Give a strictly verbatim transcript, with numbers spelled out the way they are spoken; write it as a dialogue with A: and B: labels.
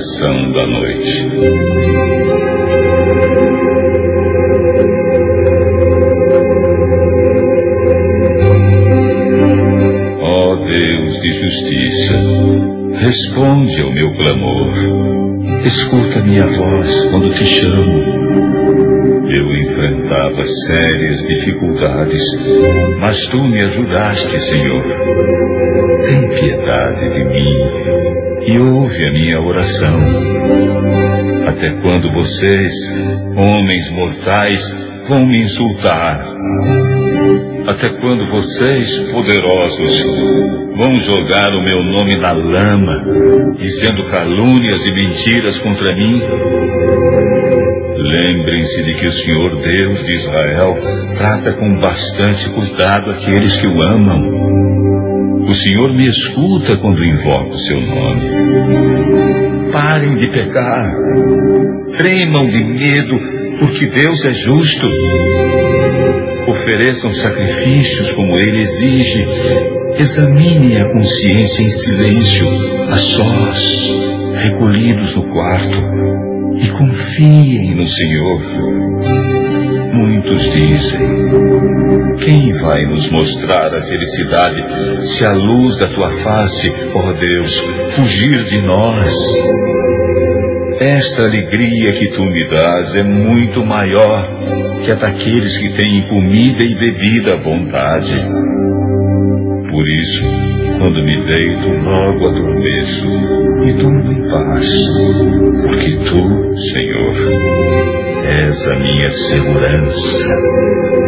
A: oração da noite. Ó Deus de justiça, responde ao meu clamor. Escuta minha voz quando te chamo. Eu enfrentava sérias dificuldades, mas tu me ajudaste, Senhor. Tem piedade de mim e ouve a minha oração. Até quando vocês, homens mortais, vão me insultar? Até quando vocês, poderosos, vão jogar o meu nome na lama, dizendo calúnias e mentiras contra mim? Lembrem-se de que o Senhor Deus de Israel trata com bastante cuidado aqueles que o amam. O Senhor me escuta quando invoco o seu nome. Parem de pecar. Tremam de medo, porque Deus é justo. Ofereçam sacrifícios como Ele exige. Examinem a consciência em silêncio, a sós, recolhidos no quarto. E confiem no Senhor. Muitos dizem: quem vai nos mostrar a felicidade se a luz da tua face, ó Deus, fugir de nós? Esta alegria que tu me dás é muito maior que a daqueles que têm comida e bebida à vontade. Por isso, quando me deito, logo adormeço e durmo em paz, porque tu, Senhor, és a minha segurança.